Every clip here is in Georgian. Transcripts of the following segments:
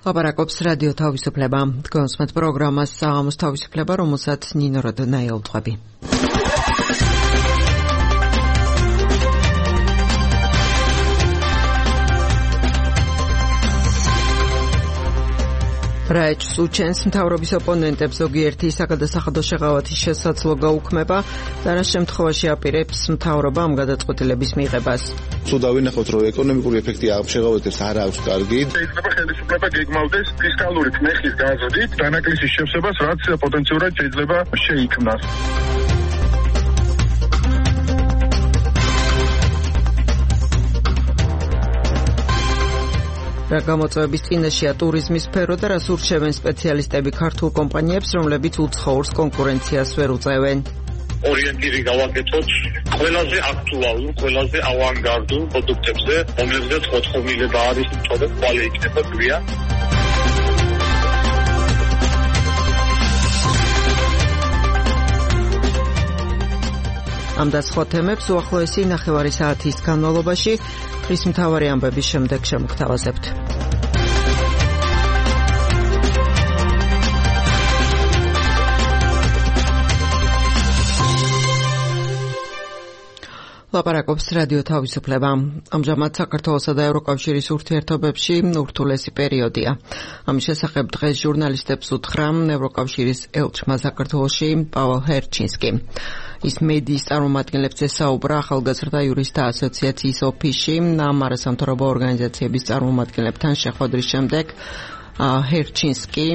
ლაპარაკობს რადიო თავისუფლება. გონსმეთ პროგრამას საღამოს თავისუფლება, რომელსაც ნინო როდნაიელთვები. რაეჭს უჩენს მთავრობის ოპონენტებს ზოგიერთი საგადასახადო შეღავათის შესაძლო გაუქმება, дараа შემთხვევაში აპირებს მთავრობა ამ გადაწყვეტილების მიღებას. სულ დავინახოთ, რომ ეკონომიკური ეფექტი ამ შეღავათებს არ აქვს კარგი. შეიძლება ხელისუფლება გეგმავდეს ფისკალური კნეხის გაზრდით დანაკლისის შევსებას, რაც პოტენციურად შეიძლება შეიქმნას. რა გამოწვევების წინაშეა ტურიზმის სფერო და რას ურჩევენ სპეციალისტები ქართულ კომპანიებს, რომლებიც უცხოურს კონკურენციას ვერ უწევენ. ორიენტირი გავაკეთოთ ყველაზე აქტუალურ, ყველაზე ავანგარდულ პროდუქტებზე, რომლებზეც მოთხოვნილება არის, თორე კვალი იქნება გვიან. ამ და სხვა თემებს უახლოესი 9 საათის განმავლობაში დღის მთავარი ამბების შემდეგ შემოგთავაზებთ. ლაპარაკობს რადიო თავისუფლება. ამჟამად საქართველოსა და ევროკავშირის ურთიერთობებში ურთულესი პერიოდია. ამის შესახებ დღეს ჟურნალისტებს უთხრა ევროკავშირის ელჩმა საქართველოში პაველო ჰერჩინსკი. ის მედიის წარმომადგენლებს ესაუბრა ახალგაზრდა იურისტთა ასოციაციის ოფისში ამ არასამთავრობო ორგანიზაციების წარმომადგენლებთან შეხვედრის შემდეგ. ჰერჩინსკი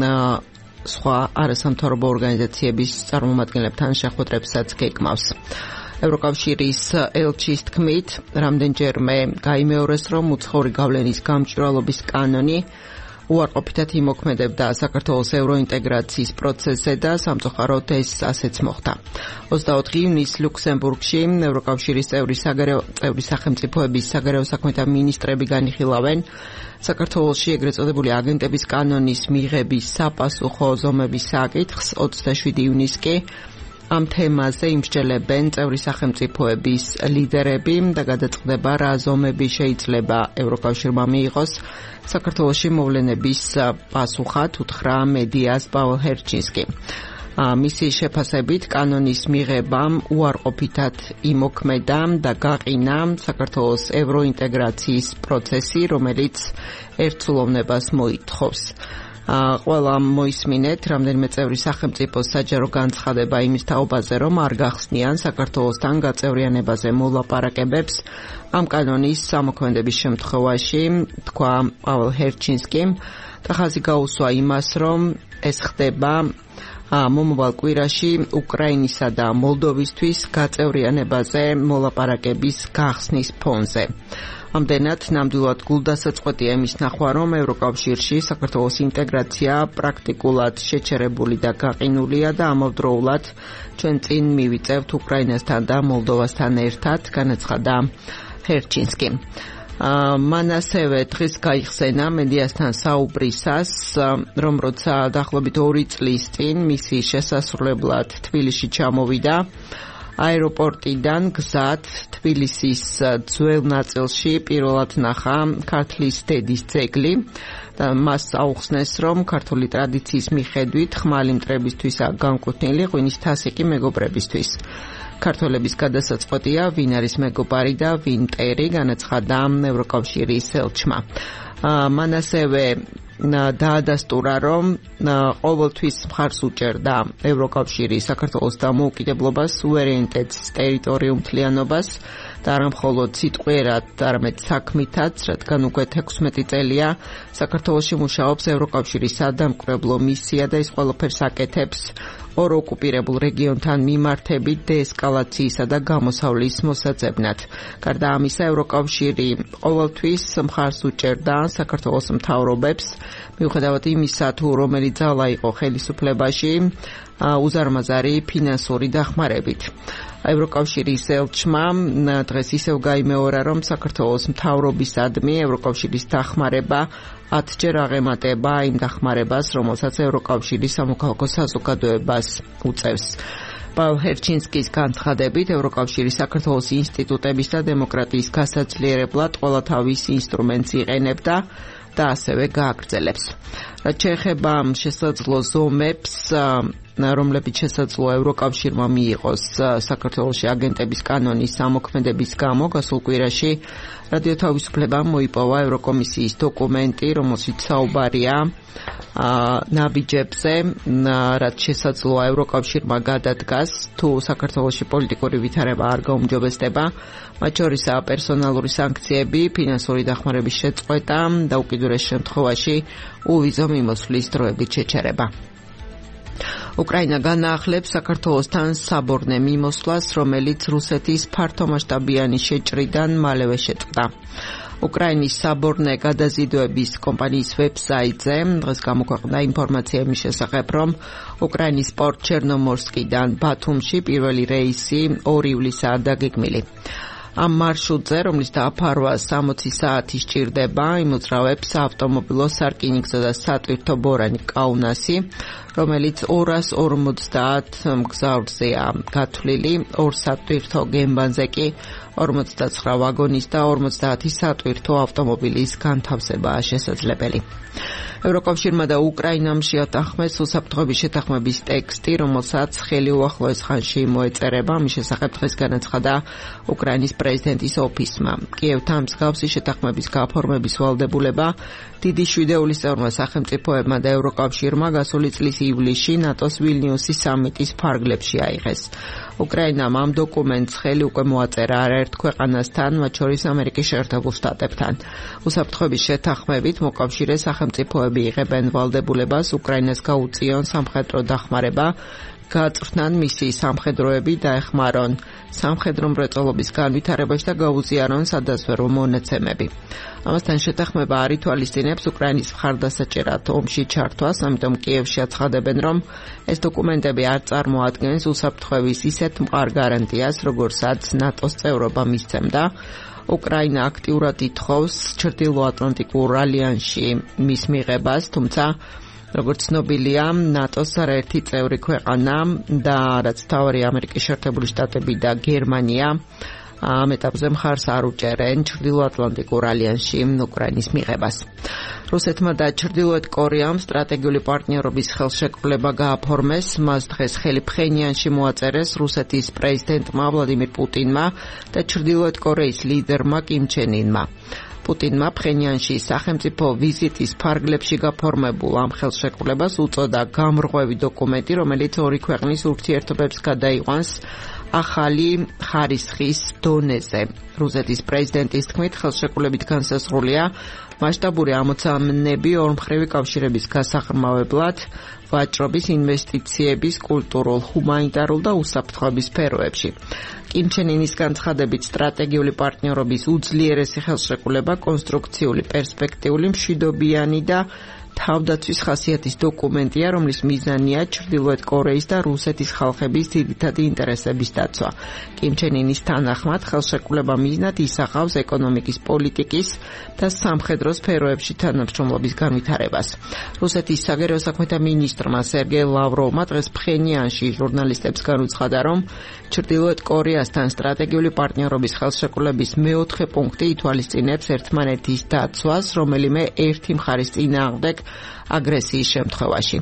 სხვა არასამთავრობო ორგანიზაციების წარმომადგენლებთან შეხვედრებსაც გეგმავს. ევროკავშირის ელჩის თქმით, რამდენჯერმე გაიმეორეს, რომ უცხოური გავლენის გამჭვირვალობის კანონი უარყოფითად იმოქმედებდა საქართველოს ევროინტეგრაციის პროცესზე და სამწუხაროდ ეს ასეც მოხდა. 24 ივნისს ლუქსემბურგში ევროკავშირის წევრი სახელმწიფოების საგარეო საქმეთა მინისტრები განიხილავენ საქართველოში ეგრეთ წოდებული აგენტების კანონის მიღების საპასუხო ზომების საკითხს. 27 ივნისს კი ამ თემაზე იმსჯელებენ წევრი სახელმწიფოების ლიდერები და გადაწყდება, რა ზომები შეიძლება ევროკავშირმა მიიღოს საქართველოში მოვლენების პასუხად, უთხრა მედიას პაველო ჰერჩინსკი. მისი შეფასებით კანონის მიღებამ უარყოფითად იმოქმედა და გაყინა საქართველოს ევროინტეგრაციის პროცესი, რომელიც ერთსულოვნებას მოითხოვს. ყველა მოისმინეთ, რამდენიმე წევრი სახელმწიფოს საჯარო განცხადება იმის თაობაზე, რომ არ გახსნიან საქართველოსთან გაწევრიანებაზე მოლაპარაკებებს ამ კანონის ამოქმედების შემთხვევაში, თქვა პაველო ჰერჩინსკიმ, და ხაზი გაუსვა იმას, რომ ეს ხდება მომავალ კვირაში უკრაინისა და მოლდოვისთვის გაწევრიანებაზე მოლაპარაკების გახსნის ფონზე. ამდენად ნამდვილად გულდასაწყვეტია იმის ნახვა, რომ ევროკავშირში საქართველოს ინტეგრაცია პრაქტიკულად შეჩერებული და გაყინულია და ამავდროულად ჩვენ წინ მივიწევთ უკრაინასთან და მოლდოვასთან ერთად, განაცხადა ჰერჩინსკი. მან ასევე დღეს გაიხსენა მედიასთან საუბრისას, რომ როცა დაახლოებით 2 წლის წინ მისი შესასრულებლად თბილისში ჩამოვიდა, აეროპორტიდან გზად თბილისის ძველ ნაწილში პირველად ნახა ქართლის დედის ძეგლი და მას აუხსნეს, რომ ქართული ტრადიციის მიხედვით ხმალი მტრებისთვისაა განკუთვნილი, ღვინის თასი კი მეგობრებისთვის. ქართველების გადასაწყვეტია, ვინ არის მეგობარი და ვინ მტერი, განაცხადა ევროკავშირის ელჩმა. მან ასევე დაადასტურა, რომ ყოველთვის მხარს უჭერდა ევროკავშირი საქართველოს დამოუკიდებლობას, სუვერენიტეტს, ტერიტორიულ მთლიანობას და არა მხოლოდ სიტყვიერად, არამედ საქმითაც, რადგან უკვე 16 წელია საქართველოში მუშაობს ევროკავშირის სადამკვირვებლო მისია და ის ყველაფერს აკეთებს ორ ოკუპირებულ რეგიონთან მიმართებით დეესკალაციისა და გამოსავლის მოსაძებნად. გარდა ამისა, ევროკავშირი ყოველთვის მხარს უჭერდა საქართველოს მთავრობებს, მიუხედავად იმისა, თუ რომელი ძალა იყო ხელისუფლებაში, უზარმაზარი ფინანსური დახმარებით. ევროკავშირის ელჩმა დღეს ისევ გაიმეორა, რომ საქართველოს მთავრობისადმი ევროკავშირის დახმარება 10-ჯერ აღემატება იმ დახმარებას, რომელსაც ევროკავშირი სამოქალაქო საზოგადოებას უწევს. პაველო ჰერჩინსკის განცხადებით, ევროკავშირი საქართველოს ინსტიტუტების და დემოკრატიის გასაძლიერებლად ყველა თავის ინსტრუმენტს იყენებდა, და ასევე გააგრძელებს. რაც შეეხება შესაძლო ზომებს, რომლებიც შესაძლოა ევროკავშირმა მიიღოს საქართველოში აგენტების კანონის ამოქმედების გამო, გასულ კვირაში რადიო თავისუფლებამ მოიპოვა ევროკომისიის დოკუმენტი, რომელშიც საუბარია ნაბიჯებზე, რაც შესაძლოა ევროკავშირმა გადადგას, თუ საქართველოში პოლიტიკური ვითარება არ გაუმჯობესდება, მათ შორისაა პერსონალური სანქციები, ფინანსური დახმარების შეწყვეტა და უკიდურეს შემთხვევაში uvizო მიმოსვლის დროებით შეჩერება. უკრაინა განაახლებს საქართველოსთან საბორნე მიმოსვლას, რომელიც რუსეთის ფართომასშტაბიანი შეჭრიდან მალევე შეწყდა. უკრაინის საბორნე გადაზიდვების კომპანიის ვებსაიტზე დღეს გამოქვეყნდა ინფორმაცია იმის შესახებ, რომ უკრაინის პორტ ჩერნომორსკიდან ბათუმში პირველი რეისი 2 ივლისაა დაგეგმილი. ამ მარშრუტზე, რომლის დააფარვა 60 საათი სჭირდება, იმოძრავებს საავტომობილო სარკინიგზო და სატვირთო ბორანი კაუნასი, რომელიც 250 მგზავრზეა გათვლილი, 2 სატვირთო გემბანზე კი 49 ვაგონის და 50 სატვირთო ავტომობილის განთავსებაა შესაძლებელი. ევროკავშირმა და უკრაინამ შეათანხმეს უსაფრთხოების შეთანხმების ტექსტი, რომელსაც ხელი უახლოეს ხანში მოეწერება. მის შესახებ დღეს განაცხადა უკრაინის პრეზიდენტის ოფისმა. კიევთან მსგავსი შეთანხმების გაფორმების ვალდებულება დიდი შვიდეულის წევრმა სახელმწიფოებმა და ევროკავშირმა გასული წლის ივლისში ნატოს ვილნიუსის სამიტის ფარგლებში აიღეს. უკრაინამ ამ დოკუმენტს ხელი უკვე მოაწერა არაერთ ქვეყანასთან, მათ შორის ამერიკის შეერთებულ შტატებთან. უსაფრთხოების შეთანხმებით მოკავშირე სახელმწიფოები იღებენ ვალდებულებას უკრაინას გაუწიონ სამხედრო დახმარება, გააწვრთნან მისი სამხედროები, დაეხმარონ სამხედრო მრეწველობის განვითარებაში და გაუზიარონ სადაზვერვო მონაცემები. ამასთან შეთანხმება არ ითვალისწინებს უკრაინის მხარდასაჭერად ომში ჩართვას, ამიტომ კიევში აცხადებენ, რომ ეს დოკუმენტები არ წარმოადგენს უსაფრთხოების ისეთ მყარ გარანტიას, როგორცაც ნატოს წევრობა მისცემდა. უკრაინა აქტიურად ითხოვს ჩრდილოატლანტიკურ ალიანსში მის მიღებას, თუმცა როგორც ცნობილია, ნატოს არაერთი წევრი ქვეყანა და რაც მთავარი ამერიკის შეერთებული შტატები და გერმანია ამ ეტაპზე მხარს არ უჭერენ ჩრდილოატლანტიკურ ალიანსში უკრაინის მიღებას. რუსეთმა და ჩრდილოეთ კორეამ სტრატეგიული პარტნიორობის ხელშეკრულება გააფორმეს, მას დღეს ხელი ფხენიანში მოაწერეს რუსეთის პრეზიდენტმა ვლადიმირ პუტინმა და ჩრდილოეთ კორეის ლიდერმა კიმ ჩენ ინმა. პუტინმა ფხენიანში სახელმწიფო ვიზიტის ფარგლებში გაფორმებულ ამ ხელშეკრულებას უწოდა გამრღვევი დოკუმენტი, რომელიც ორი ქვეყნის ურთიერთობებს გადაიყვანს ახალი ხარისხის დონეზე. რუსეთის პრეზიდენტის თქმით, ხელშეკრულებით განსაზღვრულია მასშტაბური ამოცანები ორმხრივი კავშირების გასაღრმავებლად, ვაჭრობის, ინვესტიციების, კულტურულ, ჰუმანიტარულ და უსაფრთხოების სფეროებში. კიმ ჩენ ინის განცხადებით, სტრატეგიული პარტნიორობის უძლიერესი ხელშეკრულება კონსტრუქციული, პერსპექტიული, მშვიდობიანი და თავდაცვის ხასიათის დოკუმენტია, რომლის მიზანია ჩრდილოეთ კორეის და რუსეთის ხალხების ძირითადი ინტერესების დაცვა. კიმ ჩენ ინის თანახმად, ხელშეკრულება მიზნად ისახავს ეკონომიკის, პოლიტიკის და სამხედრო სფეროებში თანამშრომლობის განვითარებას. რუსეთის საგარეო საქმეთა მინისტრმა სერგეი ლავროვმა დღეს ფხენიანში ჟურნალისტებს განუცხადა, რომ ჩრდილოეთ კორეასთან სტრატეგიული პარტნიორობის ხელშეკრულების მეოთხე პუნქტი ითვალისწინებს ერთმანეთის დაცვას, რომელიმე ერთი მხარის წინააღმდეგ აგრესიის შემთხვევაში.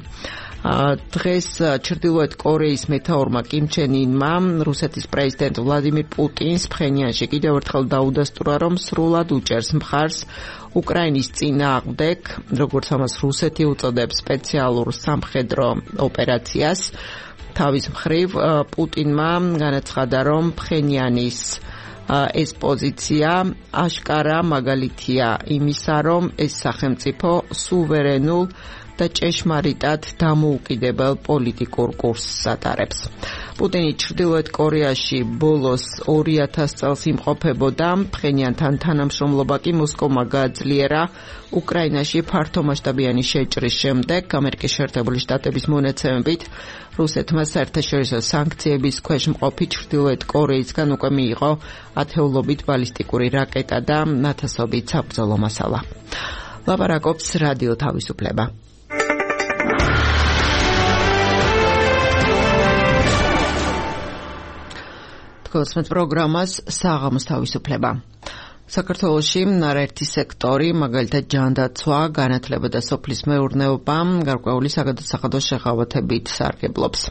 დღეს ჩრდილოეთ კორეის მეთაურმა კიმ ჩენ ინმა რუსეთის პრეზიდენტ ვლადიმირ პუტინს ფხენიანში კიდევ ერთხელ დაუდასტურა, რომ სრულად უჭერს მხარს უკრაინის წინააღმდეგ, როგორც ამას რუსეთი უწოდებს, სპეციალურ სამხედრო ოპერაციას. თავის მხრივ პუტინმა განაცხადა, რომ ფხენიანის ეს პოზიცია აშკარა მაგალითია იმისა, რომ ეს სახელმწიფო სუვერენულ და ჭეშმარიტად დამოუკიდებელ პოლიტიკურ კურსს ატარებს. პუტინი ჩრდილოეთ კორეაში ბოლოს 2000 წელს იმყოფებოდა, ფხენიანთან თანამშრომლობა კი მოსკოვმა გააძლიერა უკრაინაში ფართომასშტაბიანი შეჭრის შემდეგ. ამერიკის შეერთებული შტატების მონაცემებით რუსეთმა საერთაშორისო სანქციების ქვეშ მყოფი ჩრდილოეთ კორეისგან უკვე მიიღო ათეულობით ბალისტიკური რაკეტა და ათასობით საბრძოლო მასალა. ლაპარაკობს რადიო თავისუფლება. გულისხმობთ პროგრამას საღამოს თავისუფლება. საქართველოში არაერთი სექტორი, მაგალითად ჯანდაცვა, განათლება და სოფლის მეურნეობა გარკვეული საგადასახადო შეღავათებით სარგებლობს.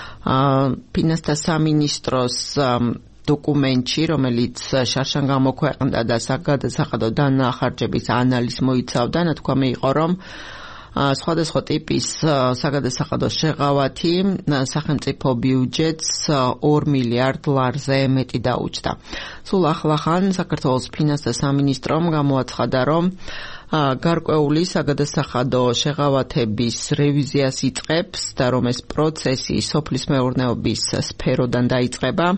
ფინანსთა სამინისტროს დოკუმენტში, რომელიც შარშან გამოქვეყნდა და საგადასახადო დანახარჯების ანალიზს მოიცავდა, ნათქვამი იყო, რომ სხვადასხვა ტიპის საგადასახადო შეღავათი სახელმწიფო ბიუჯეტს 2 მილიარდ ლარზე მეტი დაუჯდა. სულ ახლახან საქართველოს ფინანსთა სამინისტრომ გამოაცხადა, რომ გარკვეული საგადასახადო შეღავათების რევიზიას იწყებს და რომ ეს პროცესი სოფლის მეურნეობის სფეროდან დაიწყება.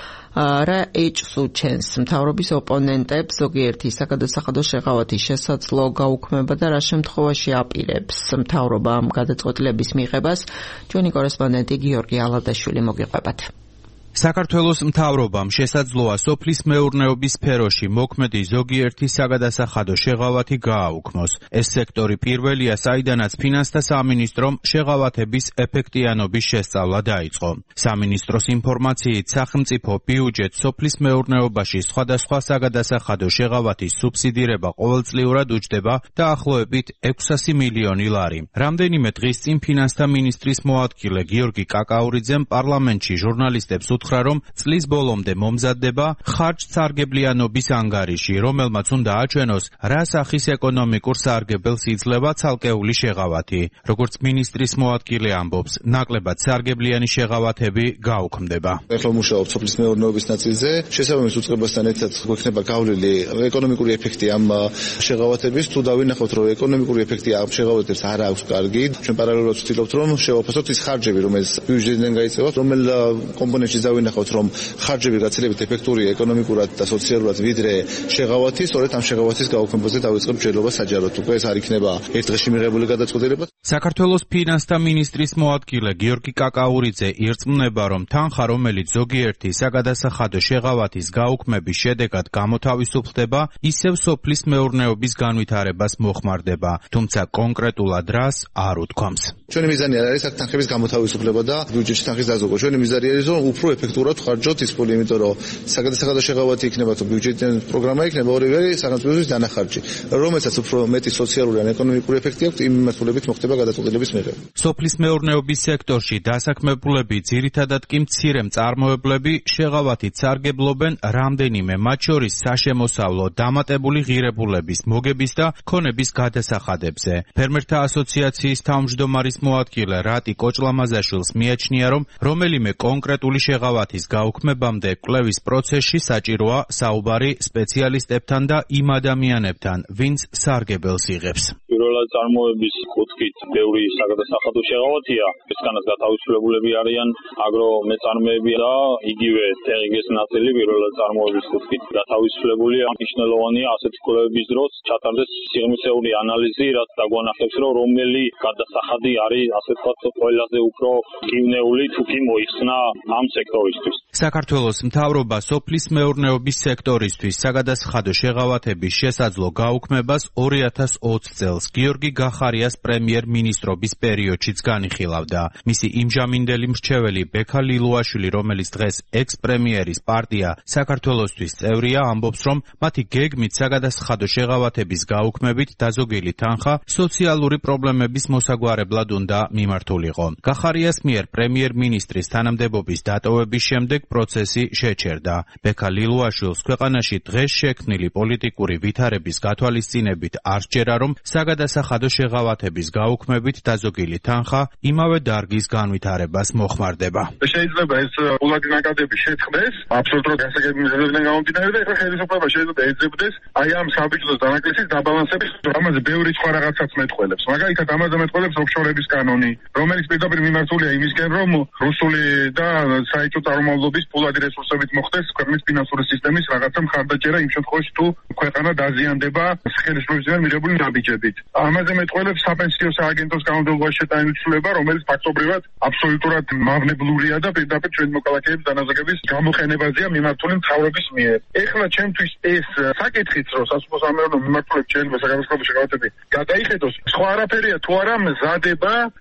რა ეჭვს უჩენს მთავრობის ოპონენტებს ზოგიერთი საგადასახადო შეღავათის შესაძლო გაუქმება და რა შემთხვევაში აპირებს მთავრობა ამ გადაწყვეტილების მიღებას? ჩვენი კორესპონდენტი გიორგი ალადაშვილი მოგიყვებათ. საქართველოს მთავრობამ შესაძლოა სოფლის მეურნეობის სფეროში მოქმედი ზოგიერთი საგადასახადო შეღავათი გააუქმოს. ეს სექტორი პირველია, საიდანაც ფინანსთა სამინისტრომ შეღავათების ეფექტიანობის შესწავლა დაიწყო. სამინისტროს ინფორმაციით, სახელმწიფო ბიუჯეტს სოფლის მეურნეობაში სხვადასხვა საგადასახადო შეღავათის სუბსიდირება ყოველწლიურად უჯდება დაახლოებით 600 მილიონი ლარი. რამდენიმე დღის წინ ფინანსთა მინისტრის მოადგილე გიორგი კაკაურიძემ პარლამენტში ჟურნალისტებს უთხრა, რომ წლის ბოლომდე მომზადდება ხარჯ-სარგებლიანობის ანგარიში, რომელმაც უნდა აჩვენოს, რა სახის ეკონომიკურ სარგებელს იძლევა ცალკეული შეღავათი. როგორც მინისტრის მოადგილე ამბობს, ნაკლებად სარგებლიანი შეღავათები გაუქმდება. ეხლა მუშაობ სოფლის მეურნეობის ნაწილზე, შესაბამის უწყებასთან ერთად გვექნება გავლილი ეკონომიკური ეფექტი ამ შეღავათების. თუ დავინახავთ, რომ ეკონომიკური ეფექტი ამ შეღავათებს არ აქვს კარგი, ჩვენ პარალელურად ვცდილობთ, რომ შევაფასოთ ის ხარჯები, რომელიც ბიუჯეტიდან გაიწევა, რომელ კომპონენტში დავინახავთ, რომ ხარჯები გაცილებით ეფექტურია ეკონომიკურად და სოციალურად ვიდრე შეღავათი, სწორედ ამ შეღავათის გაუქმებაზე დავიწყებ ჯერლობა საჯაროდ. უკვე ეს არ იქნება ერთ დღეში მიღებული გადაწყვეტილება. საქართველოს ფინანსთა მინისტრის მოადგილე გიორგი კაკაურიძე ირწმუნება, რომ თანხა, რომელიც ზოგიერთი საგადასახადო შეღავათის გაუქმების შედეგად გამოთავისუფლდება, ისევ სოფლის მეურნეობის განვითარებას მოხმარდება, თუმცა კონკრეტულად რას არ უთქვამს. ჩვენი მიზანი არ არის აქ თანხების გამოთავისუფლება და ბიუჯეტში თანხის დაზოგვა. ჩვენი მიზანი არის, რომ უფრო ეფექტურად ვხარჯოთ ის ფული, იმიტომ რომ საგადასახადო შეღავათი იქნება თუ ბიუჯეტიდან პროგრამა იქნება, ორივე სახელმწიფოს დანახარჯი, რომელსაც უფრო მეტი სოციალური ან ეკონომიკური ეფექტი აქვს, იმ მიმართულებით მოხდება გადაწყვეტილების მიღება. სოფლის მეურნეობის სექტორში დასაქმებულები, ძირითადად კი მცირე მწარმოებლები შეღავათით სარგებლობენ რამდენიმე, მათ შორის საშემოსავლო, დამატებული ღირებულების, მოგების და ქონების გადასახადებზე. ფერმერთა ასოციაციის თავმჯდომარის მოადგილე რატი კოჭლამაზაშვილს მიაჩნია, რომ რომელიმე კონკრეტული შეღავათის გაუქმებამდე კვლევის პროცესში საჭიროა საუბარი სპეციალისტებთან და იმ ადამიანებთან, ვინც სარგებელს იღებს. პირველად წარმოების კუთხით ბევრი საგადასახადო შეღავათია, ესგანაც გათავისუფლებულები არიან აგრომეწარმეები და იგივე თერგის ნაწილი პირველად წარმოების კუთხით გათავისუფლებულია. მნიშვნელოვანია ასეთი კვლევების დროს ჩატარდეს სიღრმისეული ანალიზი, რაც დაგვანახებს, რომ რომელი გადასახადი არის ასე ვთქვათ ყველაზე უფრო გივნეული თუ კი მოიხსნა ამ სექტორისთვის. საქართველოს მთავრობა სოფლის მეურნეობის სექტორისთვის საგადასახადო შეღავათების შესაძლო გაუქმებას 2020 წელს გიორგი გახარიას პრემიერ-მინისტრობის პერიოდშიც განიხილავდა. მისი იმჟამინდელი მრჩეველი ბექა ლილუაშვილი, რომელიც დღეს ექს-პრემიერის პარტია საქართველოსთვის წევრია, ამბობს, რომ მათი გეგმით საგადასახადო შეღავათების გაუქმებით დაზოგილი თანხა სოციალური პრობლემების მოსაგვარებლად უნდა მიმართულიყო. გახარიას მიერ პრემიერ-მინისტრის თანამდებობის დატოვების შემდეგ პროცესი შეჩერდა. ბექა ლილუაშვილს ქვეყანაში დღეს შექმნილი პოლიტიკური ვითარების გათვალისწინებით არ სჯერა, რომ საგადასახადო შეღავათების გაუქმებით დაზოგილი თანხა იმავე დარგის განვითარებას მოხმარდება. შეიძლება ეს ფულადი ნაკადები შეწყდეს, აბსოლუტურად გასაგები მიზეზებიდან გამომდინარე და ეხლა ხელისუფლება შეიძლება ეძებდეს აი ამ საბიჭდოს დანაკლისის დაბალანსების, ამაზე ბევრი სხვა რაღაცაც მეტყველებს. მაგალითად, ამაზე მეტყველებს ოფშორების კანონი, რომელიც პირდაპირ მიმართულია იმისკენ, რომ რუსული და საერთო წარმომავლობის ფულადი რესურსებით მოხდეს ქვეყნის ფინანსური სისტემის რაღაცა მხარდაჭერა იმ შემთხვევაში, თუ ქვეყანა დაზიანდება ხელისუფლებისგან მიღებული ნაბიჯებით. ამაზე მეტყველებს საპენსიო სააგენტოს განმავლობაში შეტანილი ცვლილება, რომელიც ფაქტობრივად აბსოლუტურად მავნებლურია და პირდაპირ ჩვენი მოქალაქეების დანაზოგების გამოყენებაზეა მიმართული მთავრობის მიერ. ეხლა ჩემთვის ეს საკითხიც, რომ სასოფლო-სამეურნეო მიმართულებით შეიძლება საგადასახადო შეღავათები გადაიხედოს, სხვა არაფერია თუ არა მზადება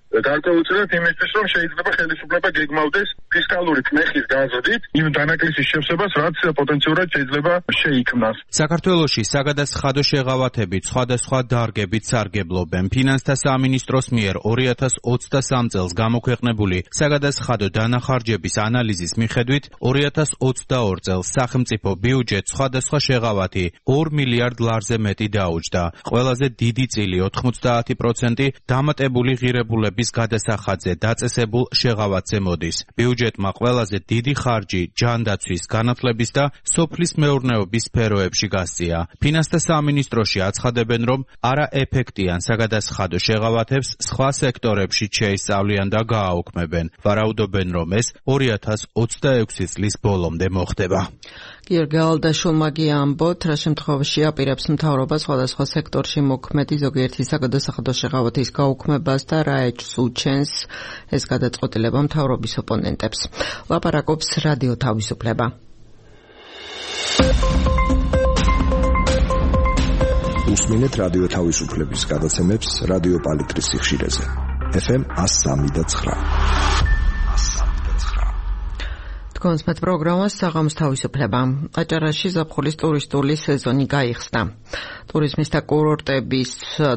გარკვეულწილად იმისთვის, რომ შეიძლება ხელისუფლება გეგმავდეს ფისკალური კნეხის გაზრდით იმ დანაკლისის შევსებას, რაც პოტენციურად შეიძლება შეიქმნას. საქართველოში საგადასახადო შეღავათებით სხვადასხვა დარგებით სარგებლობენ. ფინანსთა სამინისტროს მიერ 2023 წელს გამოქვეყნებული საგადასახადო დანახარჯების ანალიზის მიხედვით 2022 წელს სახელმწიფო ბიუჯეტს სხვადასხვა შეღავათი 2 მილიარდ ლარზე მეტი დაუჯდა. ყველაზე დიდი წილი 90% დამატებული ღირებულების გადასახადზე დაწესებულ შეღავათზე მოდის. ბიუჯეტმა ყველაზე დიდი ხარჯი ჯანდაცვის, განათლების და სოფლის მეურნეობის სფეროებში გასწია. ფინანსთა სამინისტროში აცხადებენ, რომ არაეფექტიან საგადასახადო შეღავათებს სხვა სექტორებში შეისწავლიან და გააუქმებენ. ვარაუდობენ, რომ ეს 2026 წლის ბოლომდე მოხდება. გიორგი ალდაშულმა ამბობთ, რა შემთხვევაში აპირებს მთავრობა სხვადასხვა სექტორში მოქმედი ზოგიერთი საგადასახადო შეღავათის გაუქმებას და რა ეჭვს უჩენს ეს გადაწყვეტილება მთავრობის ოპონენტებს. ლაპარაკობს რადიო თავისუფლება. უსმინეთ რადიო თავისუფლების გადაცემებს რადიო პალიტრის სიხშირეზე. FM 103.9. თქვენს მათ პროგრამას საღამოს თავისუფლება. აჭარაში ზაფხულის ტურისტული სეზონი გაიხსნა. ტურიზმის და კურორტების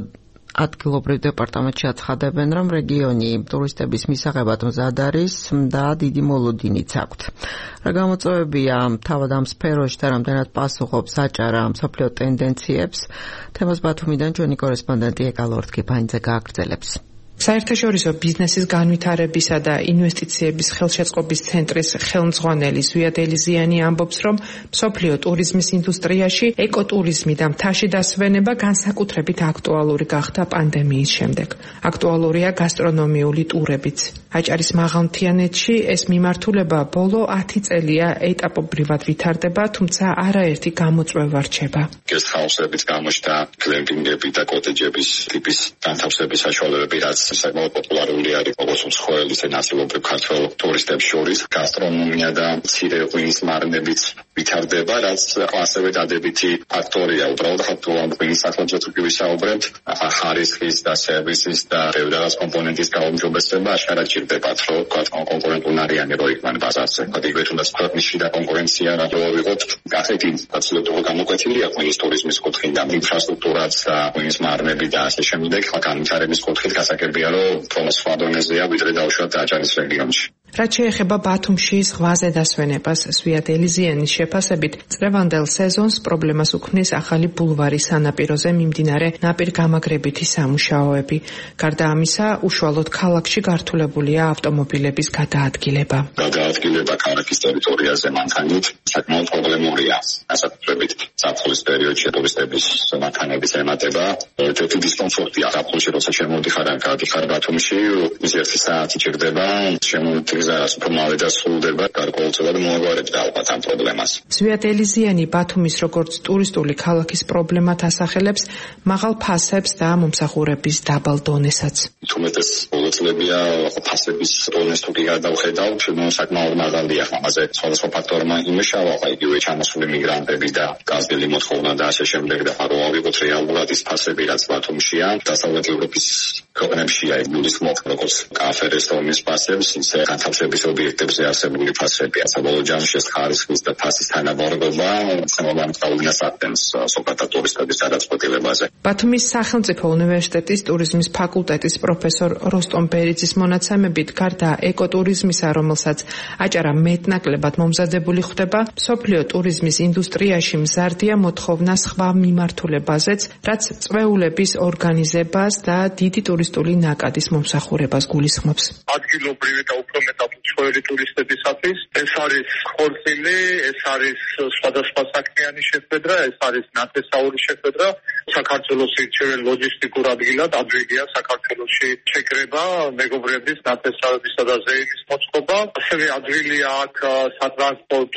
ადგილობრივ დეპარტამენტში აცხადებენ, რომ რეგიონი ტურისტების მისაღებად მზად არის და დიდი მოლოდინიც აქვთ. რა გამოწვევებია თავად ამ სფეროში და რამდენად პასუხობს აჭარა მსოფლიო ტენდენციებს? თემას ბათუმიდან ჩვენი კორესპონდენტი ეკალორთქიფანიძე გააგრძელებს. საერთაშორისო ბიზნესის განვითარებისა და ინვესტიციების ხელშეწყობის ცენტრის ხელმძღვანელი ზვიად ელიზიანი ამბობს, რომ მსოფლიო ტურიზმის ინდუსტრიაში ეკოტურიზმი და მთაში დასვენება განსაკუთრებით აქტუალური გახდა პანდემიის შემდეგ. აქტუალურია გასტრონომიული ტურებიც. აჭარის მაღალმთიანეთში ეს მიმართულება ბოლო 10 წელია ეტაპობრივად ვითარდება, თუმცა არაერთი გამოწვევა რჩება. გესტჰაუსების გამოჩნდა, გლემპინგები და კოტეჯების ტიპის განთავსების საშუალებები, რაც საკმაოდ პოპულარული არის როგორც მსხვერპლ ისე ნაწილობრივ ქართველ ტურისტებს შორის. გასტრონომია და მცირე ღვინის მარნებიც ვითარდება, რაც ასევე დადებითი ფაქტორია. უბრალოდ ღვინის საქმეზე თუ ვისაუბრებთ, ხარისხის და სერვისის და ბევრ კომპონენტის გაუმჯობესება აშკარად ჭირდებათ, რომ კონკურენტუნარიანი რო იყვნენ ბაზარზე. იგივე თუნდაც ქვეყნის შიდა კონკურენცია რა ვიღოთ, გახეთი აბსოლუტურად გამოკვეთილია ღვინის ტურიზმის კუთხიდან, ინფრასტრუქტურაც და ღვინის მარნები და ასე შემდეგ, განვითარების კუთხით გასაგებია, რომ სხვა დონეზეა ვიდრე დაუშვათ აჭარის რეგიონში. რაც შეეხება ბათუმში ზღვაზე დასვენებას, ზვიად ელიზიანის შეფასებით, წლევანდელ სეზონს პრობლემას უქმნის ახალი ბულვარის სანაპიროზე მიმდინარე ნაპირგამაგრებითი სამუშაოები. გარდა ამისა, უშუალოდ ქალაქში გართულებულია ავტომობილების გადაადგილება. გადაადგილება ქალაქის ტერიტორიაზე მანქანით საკმაოდ პრობლემურია. ასაკუთრებით ზაფხულის პერიოდში ტურისტების მანქანების ემატება ერთ-ერთი დისკომფორტია. ზაფხულში როცა შემოდიხარ ბათუმში, ის 1 საათი ჭირდება, შემოდგზას პრომავე და სრულდება, გარკვეულწილად მოაგვარებდა ალბათ ამ პრობლემას. ზვიად ელიზიანი ბათუმის როგორც ტურისტული ქალაქის პრობლემათ ასახელებს მაღალ ფასებს და მომსახურების დაბალ დონესაც. თუმეტეს ბოლო წლებია ფასების დონეს თუ კი გადავხედავთ, საკმაოდ მაღალია. ამაზე სხვადასხვა ფაქტორმა იმუშავა, იგივე ჩამოსული მიგრანტები და გაზრდილი მოთხოვნა და ასე შემდეგ და რო ავიღოთ რეალურად ის ფასები, რაც ბათუმშია, დასავლეთ ევროპის ქვეყნებშია იგულისხმობ როგორც კაფე რესტორნის ფასებს, ისე განთავსების ობიექტებზე არსებული ფასებია. საბოლოო ჯამში ეს ხარისხის და ფასის თანაბარღობა შემოვანწყალნას აქტენს სოფლიო ტურისტების გადაწყვეტილებაზე. ბათუმის სახელმწიფო უნივერსიტეტის ტურიზმის ფაკულტეტის პროფესორ როსტომ ბერიძის მონაცემებით, გარდა ეკოტურიზმისა, რომელსაც აჭარა მეტნაკლებად მომზადებული ხდება, მსოფლიო ტურიზმის ინდუსტრიაში მზარდია მოთხოვნა სხვა მიმართულებაზეც, რაც წვეულების ორგანიზებას და დიდი ტურისტული ნაკადის მომსახურებას გულისხმობს. ადგილობრივი და უფრო მეტად უცხოელი ტურისტებისათვის ეს არის ხორცილი, ეს არის სხვადასხვა საქმიანი შეხვედრა, ეს არის ნათესაური შეხვედრა. საქართველოს ირჩეულ ლოჯისტიკურ ადგილად ადვილია საქართველოში შეკრება, მეგობრების ნათესავებისა და ზეიმის მოწყობა. ასევე ადვილია აქ სატრანსპორტო და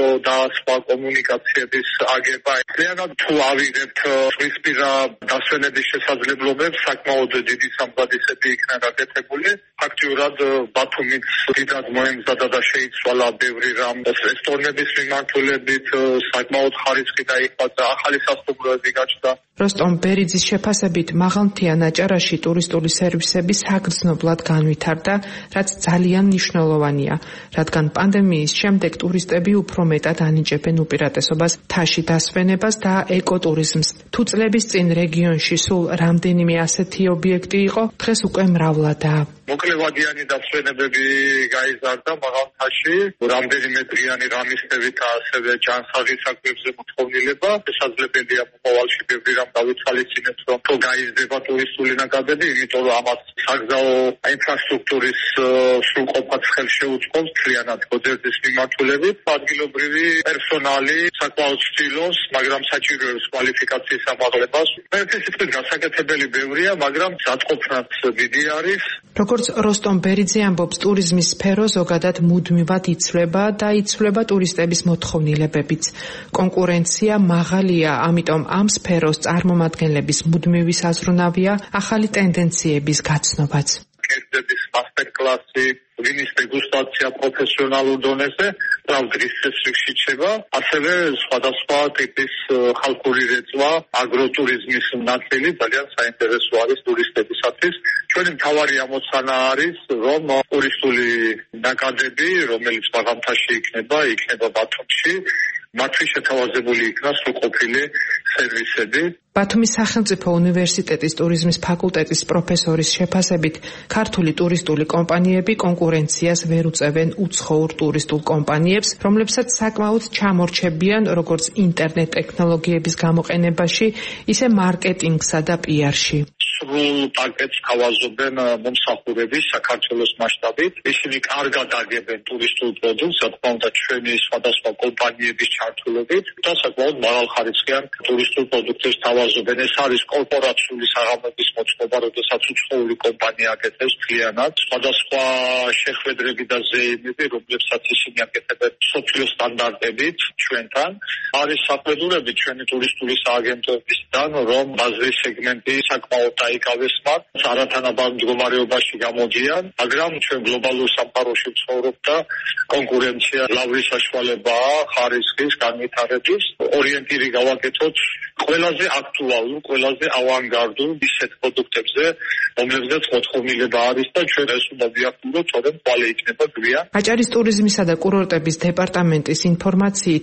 სხვა კომუნიკაციების აგება. realmente თუ ავიღებთ რისპირა დასვენების შესაძლებლობებს, საკმაოდ დიდი სამბადისები იქნა გაკეთებული. ფაქტიურად ბათუმიც დიდად მოემზადა და შეიცვალა ბევრი რამ რესტორნების მიმართულებით, საკმაოდ ხარისხი დაიხვეწა, ახალი სასტუმროები გაჩნდა. როსტომ ბერიძის შეფასებით მაღალმთიან აჭარაში ტურისტული სერვისები საგრძნობლად განვითარდა, რაც ძალიან მნიშვნელოვანია, რადგან პანდემიის შემდეგ ტურისტები უფრო მეტად ანიჭებენ უპირატესობას მთაში დასვენებას და ეკოტურიზმს. თუ წლების წინ რეგიონში სულ რამდენიმე ასეთი ობიექტი იყო, დღეს უკვე მრავლადაა. მოკლევადიანი დასვენებები გაიზარდა მაღალმთაში, რამდენიმე დღიანი რამისტებით და ასევე ჯანსაღი საქმეებზე მოთხოვნილება. შესაძლებელია მომავალში ბევრი რამ დავითვალისწინებთ, რომ თუ გაიზრდება ტურისტული ნაკადები, იმიტომ რომ ამას საგზაო ინფრასტრუქტურის სრულყოფად ხელს შეუწყობს მთლიანად გოძერდის მიმართულებით. ადგილობრივი პერსონალი საკმაოდ ცდილობს, მაგრამ საჭიროებს კვალიფიკაციის ამაღლებას. ერთი სიტყვით გასაკეთებელი ბევრია, მაგრამ ზადყოფნაც დიდი არის. როგორც როსტომ ბერიძე ამბობს, ტურიზმის სფერო ზოგადად მუდმივად იცვლება და იცვლება ტურისტების მოთხოვნილებებიც. კონკურენცია მაღალია, ამიტომ ამ სფეროს წარმომადგენლების მუდმივი საზრუნავია ახალი ტენდენციების გაცნობაც. კერძების მასტერკლასი, ვინის დეგუსტაცია პროფესიონალურ დონეზე, pravdris წესრიგში ჩება, ასევე სხვადასხვა ტიპის ხალხური რეწვა, აგროტურიზმის ნაწილი ძალიან საინტერესო არის ტურისტებისათვის. ჩვენი მთავარი ამოცანა არის, რომ ტურისტული ნაკადები, რომელიც მაღალმთაში იქნება ბათუმში, მათთვის შეთავაზებული იქნას სრულყოფილი სერვისები. ბათუმის სახელმწიფო უნივერსიტეტის ტურიზმის ფაკულტეტის პროფესორის შეფასებით, ქართული ტურისტული კომპანიები კონკურენციას ვერ უწევენ უცხოურ ტურისტულ კომპანიებს, რომლებსაც საკმაოდ ჩამორჩებიან როგორც ინტერნეტ ტექნოლოგიების გამოყენებაში, ისე მარკეტინგსა და პიარში. სრულ პაკეტს თავაზობენ მომსახურების საქართველოს მასშტაბით. ისინი კარგად აგებენ ტურისტულ პროდუქტს, რა თქმა უნდა, ჩვენი სხვადასხვა კომპანიების ჩართულობით და საკმაოდ მაღალხარისხიან ტურისტულ პროდუქტებს თავაზობენ. ეს არის კორპორაციული საღამოების მოწყობა, როდესაც უცხოური კომპანია აკეთებს მთლიანად. სხვადასხვა შეხვედრები და ზეიმები, რომლებსაც ისინი აკეთებენ მსოფლიო სტანდარტებით ჩვენთან. არის საქმედურები ჩვენი ტურისტული სააგენტოებისგან, რომ ბაზრის სეგმენტი საკმაოდ დაიკავეს მათ, არათანაბარ მდგომარეობაში გამოდიან, მაგრამ ჩვენ გლობალურ სამყაროში ვცხოვრობ და კონკურენცია ლავრის საშუალებაა ხარისხის განვითარების. ორიენტირი გავაკეთოთ ყველაზე აქტუალურ, ყველაზე ავანგარდულ ისეთ პროდუქტებზე, რომლებზეც მოთხოვნილება არის და ჩვენ ეს უნდა ვიახტულოთ, თორემ ყვალე იქნება გვიან. აჭარის ტურიზმისა და კურორტების დეპარტამენტის ინფორმაციით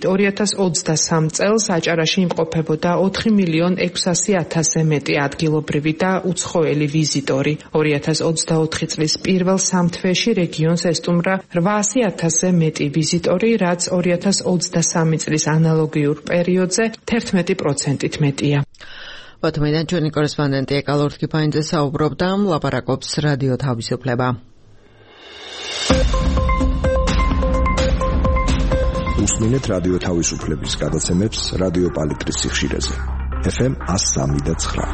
2023 წელს აჭარაში იმყოფებოდა 4.600.000-ზე მეტი ადგილობრივი და უცხოელი ვიზიტორი. 2024 წლის პირველ 3 თვეში რეგიონს ესტუმრა 800.000-ზე მეტი ვიზიტორი, რაც 2023 წლის ანალოგიურ პერიოდზე 11%-ით მეტია. ბათუმიდან ჩვენი კორესპონდენტი ეკალორ კიფაინძე საუბრობდა, ლაპარაკობს რადიო თავისუფლება. უსმინეთ რადიო თავისუფლების გადაცემებს რადიო პალიტრის სიხშირეზე. FM 103.9.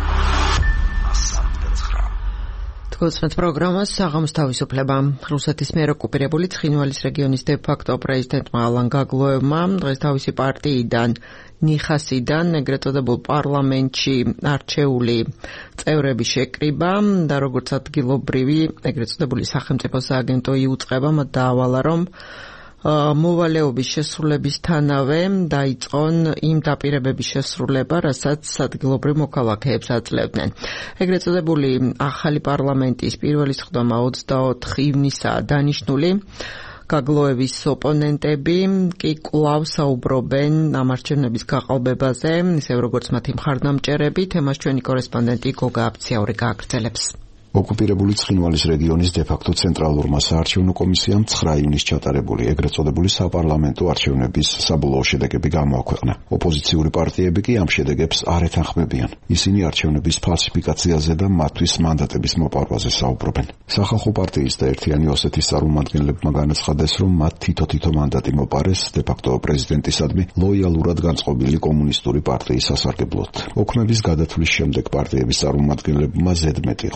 გულწრფელთ პროგრამას საღამოს თავისუფლება. რუსეთის მიერ ოკუპირებული ცხინვალის რეგიონის დე-ფაქტო პრეზიდენტმა ალან გაგლოევმა დღეს თავისი პარტიიდან ნიხასიდან ეგრეთ წოდებულ პარლამენტში არჩეული წევრები შეკრიბა და როგორც ადგილობრივი ეგრეთ წოდებული სახელმწიფო სააგენტო იუწყება, მათ დაავალა, რომ მოვალეობის შესრულებისთანავე დაიწყონ იმ დაპირებების შესრულება, რასაც ადგილობრივ მოქალაქეებს აძლევდნენ. ეგრეთ წოდებული ახალი პარლამენტის პირველი სხდომა 24 ივნისაა დანიშნული. გაგლოევის ოპონენტები კი კვლავ საუბრობენ ამ არჩევნების გაყალბებაზე, ისევ როგორც მათი მხარდამჭერები. თემას ჩვენი კორესპონდენტი გოგა აფციაური გააგრძელებს. ოკუპირებული ცხინვალის რეგიონის დე-ფაქტო ცენტრალურმა საარჩევნო კომისიამ 9 ივნისს ჩატარებული ეგრეთ წოდებული საპარლამენტო არჩევნების საბოლოო შედეგები გამოაქვეყნა. ოპოზიციური პარტიები კი ამ შედეგებს არ ეთანხმებიან. ისინი არჩევნების ფალსიფიკაციაზე და მათთვის მანდატების მოპარვაზე საუბრობენ. სახალხო პარტიის და ერთიანი ოსეთის წარმომადგენლებმა განაცხადეს, რომ მათ თითო მანდატი მოპარეს დე-ფაქტო პრეზიდენტისადმი ლოიალურად განწყობილი კომუნისტური პარტიის სასარგებლოდ. ოქმების გადათვლის შემდეგ პარტიების წარმომადგენლებმა ზედმეტი 5,000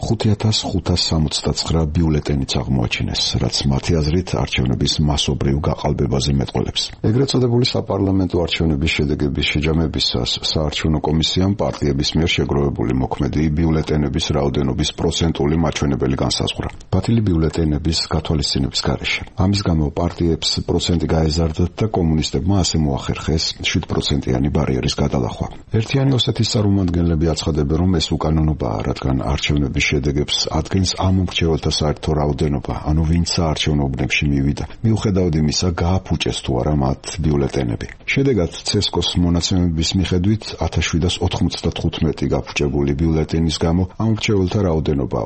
6569 ბიულეტენიც აღმოაჩინეს, რაც მათი აზრით არჩევნების მასობრივ გაყალბებაზე მეტყველებს. ეგრეთ წოდებული საპარლამენტო არჩევნების შედეგების შეჯამებისას საარჩევნო კომისიამ პარტიების მიერ შეგროვებული მოქმედი ბიულეტენების რაოდენობის პროცენტული მაჩვენებელი განსაზღვრა. ბათილი ბიულეტენების გათვალისწინების გარეშე. ამის გამო პარტიებს პროცენტი გაეზარდათ და კომუნისტებმა ასე მოახერხეს 7%-იანი ბარიერის გადალახვა. ერთიანი ოსეთის წარმომადგენლები აცხადებენ, რომ ეს უკანონობაა, რადგან არჩევნების შედეგებს ადგენს ამ მრჩეველთა საერთო რაოდენობა, ანუ ვინც საარჩევნო უბნებში მივიდა, მიუხედავად იმისა, გააფუჭეს თუ არა მათ ბიულეტენები. შედეგად ცესკოს მონაცემების მიხედვით 1795 გაფუჭებული ბიულეტენის გამო ამ მრჩეველთა რაოდენობა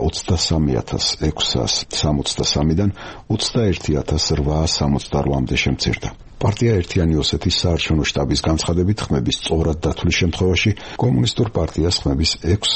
23663-დან 21868-მდე შემცირდა. პარტია ერთიანი ოსეთის საარჩევნო შტაბის განცხადებით ხმების სწორად დათვლის შემთხვევაში კომუნისტურ პარტიას ხმების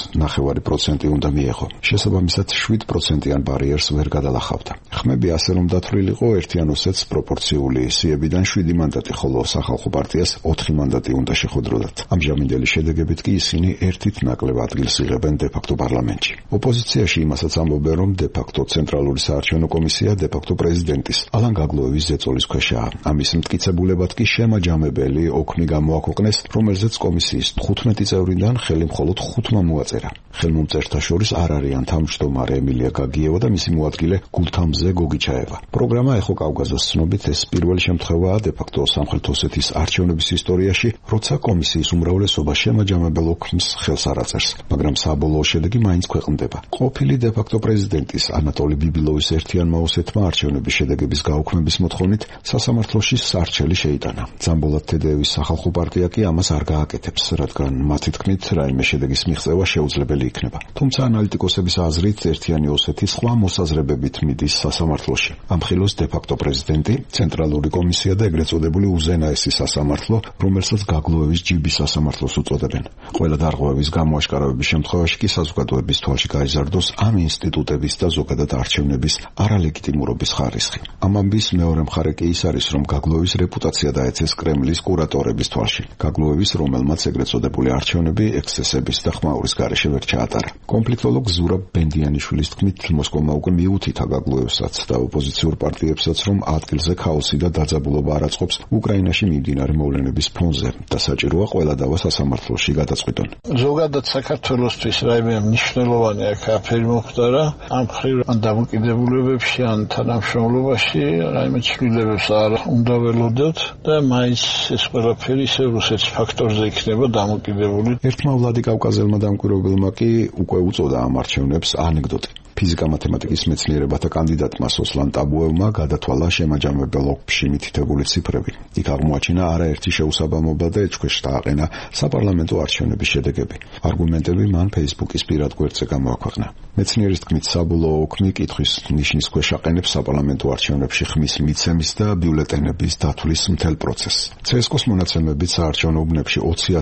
6.9% უნდა მიეღო. შესაბამისად 7%-იან ბარიერს ვერ გადალახავდა. ხმები ასე რომ დათვლილიყო, ერთიან ოსეთს პროპორციული სიებიდან 7 მანდატი, ხოლო სახალხო პარტიას 4 მანდატი უნდა შეხვედროდათ. ამჟამინდელი შედეგებით კი ისინი ერთით ნაკლებ ადგილს იღებენ დე-ფაქტო პარლამენტში. ოპოზიციაში იმასაც ამბობენ, რომ დე-ფაქტო ცენტრალური საარჩევნო კომისია დე-ფაქტო პრეზიდენტის ალან გაგლოევის ზეწოლის ქვეშაა. ამის მტკიცებულებად კი შემაჯამებელი ოქმი გამოაქვეყნეს, რომელზეც კომისიის 15 წევრიდან ხელი მხოლოდ 5-მა მოაწერა. ხელმომწერთა შორის არ არიან თავმჯდომარე ემილია გაგიევა და მისი მოადგილე გულთამზე გოგიჩაევა. პროგრამა ეხო კავკასიის ცნობით ეს პირველი შემთხვევაა დე-ფაქტო სამხრეთ ოსეთის არჩევნების ისტორიაში, როცა კომისიის უმრავლესობა შემაჯამებელ ოქმს ხელს არ აწერს, მაგრამ საბოლოო შედეგი მაინც ქვეყნდება. ყოფილი დე-ფაქტო პრეზიდენტის ანატოლი ბიბილოვის ერთიანმა ოსეთმა არჩევნების შედეგების გაუქმების მოთხოვნით სასამართლოში არჩელი შეიტანა. ძამბოლად თედეევის სახალხო პარტია კი ამას არ გააკეთებს, რადგან მათი თქმით რაიმე შედეგის მიღწევა შეუძლებელი იქნება. თუმცა ანალიტიკოსების აზრით ერთიანი ოსეთი სხვა მოსაზრებებით მიდის სასამართლოში. ამ ხილოს დე-ფაქტო პრეზიდენტი, ცენტრალური კომისია და ეგრეთ წოდებული უზენაესი სასამართლო, რომელსაც გაგლოევის ჯიბის სასამართლოს უწოდებენ. ყველა დარღვევის გამოაშკარავების შემთხვევაში კი საზოგადოების თვალში გაიზარდოს ამ ინსტიტუტების და ზოგადად არჩევნების არალეგიტიმურობის ხარისხი. ამ ამბის მეორე მხარე კი ის არის, რომ გაგლოევის რეპუტაცია დაეცეს კრემლის კურატორების თვალში. გაგლოევის, რომელმაც ეგრეთ წოდებული არჩევნები ექსცესების და ხმაურის გარეშე ვერ ჩაატარა. კონფლიქტოლოგ ზურაბ ბენდიანიშვილის თქმით, მოსკოვმა უკვე მიუთითა გაგლოევსაც და ოპოზიციურ პარტიებსაც, რომ ადგილზე ქაოსი და დაძაბულობა არ აწყობს უკრაინაში მიმდინარე მოვლენების ფონზე და საჭიროა ყველა დავა სასამართლოში გადაწყვიტონ. ზოგადად საქართველოსთვის რაიმე მნიშვნელოვანი აქ აფერი მოხდა, ამ მხრივ დამოკიდებულებებში ან თანამშრომლობაში რაიმე ცვლილებებს არ უნდა ველოდოთ და მაინც ეს ყველაფერი ისე რუსეთის ფაქტორზე იქნება დამოკიდებული. ერთმა ვლადიკავკაზელმა დამკვირვებელმა კი უკვე უწოდა ამ არჩევნებს ანეკდოტი. ფიზიკა-მათემატიკის მეცნიერებათა კანდიდატმა სოსლან ტაბუევმა გადათვალა შემაჯამებელ ოქში მითითებული ციფრები. იქ აღმოაჩინა არაერთი შეუსაბამობა და ეჭქვეშ დააყენა საპარლამენტო არჩევნების შედეგები. არგუმენტები მან Facebook-ის პირად გვერდზე გამოაქვეყნა. მეცნიერის თქმით, საბოლოო ოქმი კითხვის ნიშნის ქვეშ აყენებს საპარლამენტო არჩევნებში ხმის მიცემის და ბიულეტენების დათვლის მთელ პროცესს. CSKOS მონაცემებით საარჩევნო უბნებში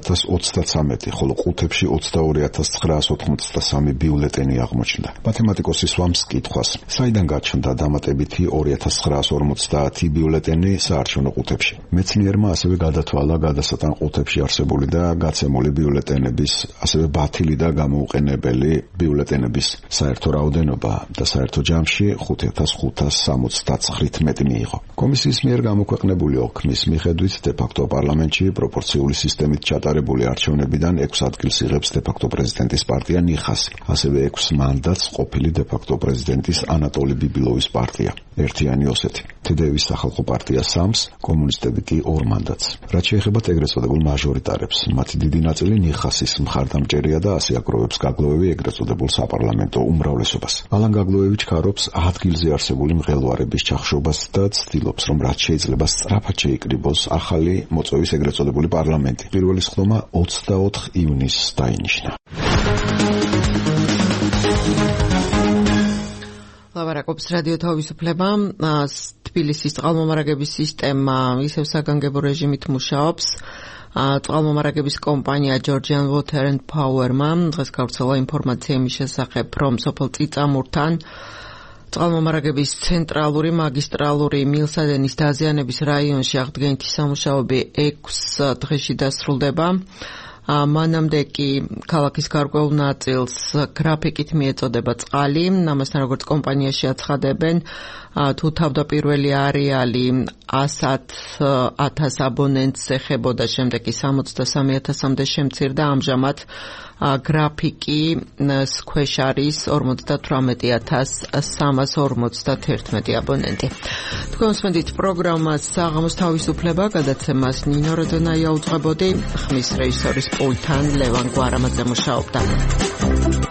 20033, ხოლო ყუთებში 22983 ბიულეტენი აღმოჩნდა. მათემატიკოსის ვამს კითხვას, საიდან გაჩნდა დამატებითი 2950 ბიულეტენი საარჩევნო ყუთებში. მეცნიერმა ასევე გადათვალა გადასატან ყუთებში არსებული და გაცემული ბიულეტენების, ასევე ბათილი და გამოუყენებელი ბიულეტენების საერთო რაოდენობა და საერთო ჯამში 5579 მიიღო. კომისიის მიერ გამოქვეყნებული ოქმის მიხედვით დე-ფაქტო პარლამენტში პროპორციული სისტემით ჩატარებული არჩევნებიდან 6 ადგილს იღებს დე-ფაქტო პრეზიდენტის პარტია ნიხასი, ასევე 6 მანდატს ყოფილი დე-ფაქტო პრეზიდენტის ანატოლი ბიბილოვის პარტია ერთიანი ოსეთი. თედეევის სახალხო პარტია 3-ს, კომუნისტები კი 2 მანდატს. რაც შეეხება ეგრეთ წოდებულ მაჟორიტარებს, მათი დიდი ნაწილი ნიხასის მხარდამჭერია და ასე აკროვებს გაგლოევი ეგრეთ წოდებულ საპარლამენტო უმრავლესობას. ალან გაგლოევი ჩქარობს ადგილზე არსებული მღელვარების ჩახშობას და ცდილობს, რომ რაც შეიძლება სწრაფად შეიკრიბოს ახალი მოწვევის ეგრეთ წოდებული პარლამენტი. პირველი სხდომა 24 ივნისს დაინიშნა. ლაბარაკობს რადიო თავისუფლება. თბილისის წყალმომარაგების სისტემა ისევ საგანგებო რეჟიმით მუშაობს. წყალმომარაგების კომპანია Georgian Water and Power-მა დღეს გავრცელა ინფორმაცია იმის შესახებ, რომ სოფელ წიწამურთან წყალმომარაგების ცენტრალური მაგისტრალური მილსადენის დაზიანების რაიონში აღდგენითი სამუშაოები 6 დღეში დასრულდება. მანამდე კი ქალაქის გარკვეულ ნაწილს გრაფიკით მიეწოდება წყალი, ამასთან როგორც კომპანიაში აცხადებენ, თუ თავდაპირველი არეალი 100,000 აბონენტს ეხებოდა, შემდეგ კი 63,000-მდე შემცირდა, ამჟამად გრაფიკი ქვეშ არის 58,351 აბონენტი. თქვენ მოსმენთ პროგრამას საღამოს თავისუფლება, გადაცემას ნინო როდონაია უძღვებოდი, ხმის რეჟისორის პულტთან ლევან გვარამაძე მუშაობდა.